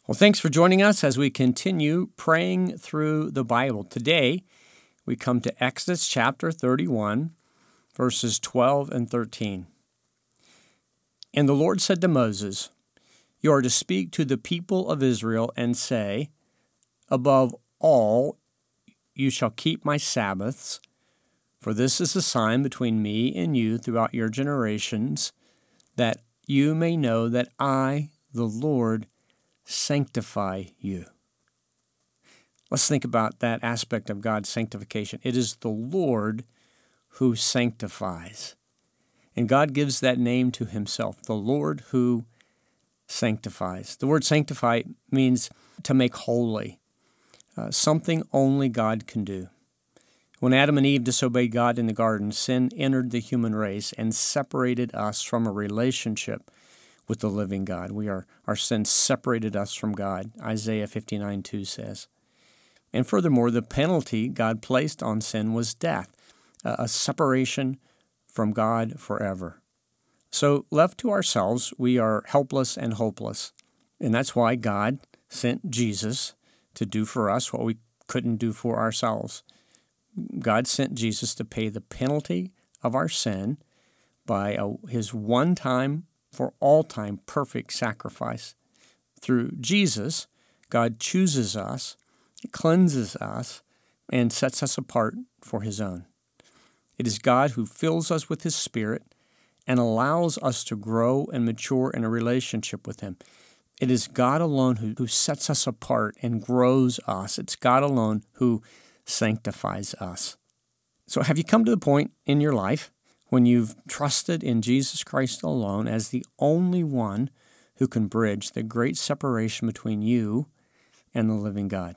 Well, thanks for joining us as we continue praying through the Bible. Today, we come to Exodus chapter 31, verses 12 and 13. And the Lord said to Moses, "You are to speak to the people of Israel and say, above all, you shall keep my Sabbaths, for this is a sign between me and you throughout your generations, that you may know that I, the Lord, sanctify you." Let's think about that aspect of God's sanctification. It is the Lord who sanctifies. And God gives that name to himself, the Lord who sanctifies. The word sanctify means to make holy, something only God can do. When Adam and Eve disobeyed God in the garden, sin entered the human race and separated us from a relationship with the living God. Our sin separated us from God, Isaiah 59:2 says. And furthermore, the penalty God placed on sin was death, a separation from God forever. So left to ourselves, we are helpless and hopeless. And that's why God sent Jesus to do for us what we couldn't do for ourselves. God sent Jesus to pay the penalty of our sin by his one-time, for all time, perfect sacrifice. Through Jesus, God chooses us, cleanses us, and sets us apart for his own. It is God who fills us with his Spirit and allows us to grow and mature in a relationship with him. It is God alone who sets us apart and grows us. It's God alone who sanctifies us. So have you come to the point in your life when you've trusted in Jesus Christ alone as the only one who can bridge the great separation between you and the living God?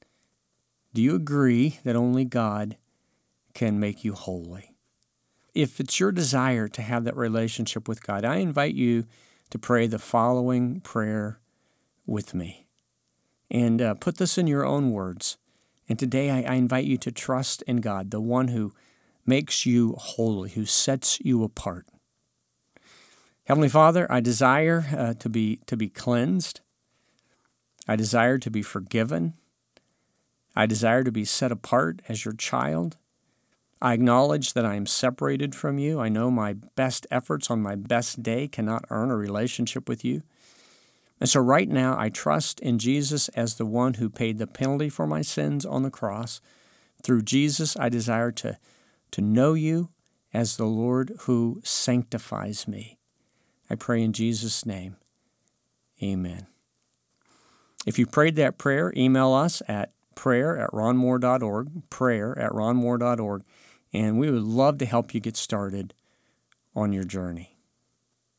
Do you agree that only God can make you holy? If it's your desire to have that relationship with God, I invite you to pray the following prayer with me. And put this in your own words. And today I invite you to trust in God, the one who makes you holy, who sets you apart. Heavenly Father, I desire to be cleansed. I desire to be forgiven. I desire to be set apart as your child. I acknowledge that I am separated from you. I know my best efforts on my best day cannot earn a relationship with you. And so right now I trust in Jesus as the one who paid the penalty for my sins on the cross. Through Jesus, I desire to know you as the Lord who sanctifies me. I pray in Jesus' name. Amen. If you prayed that prayer, email us at prayer@ronmoore.org, prayer@ronmoore.org, and we would love to help you get started on your journey.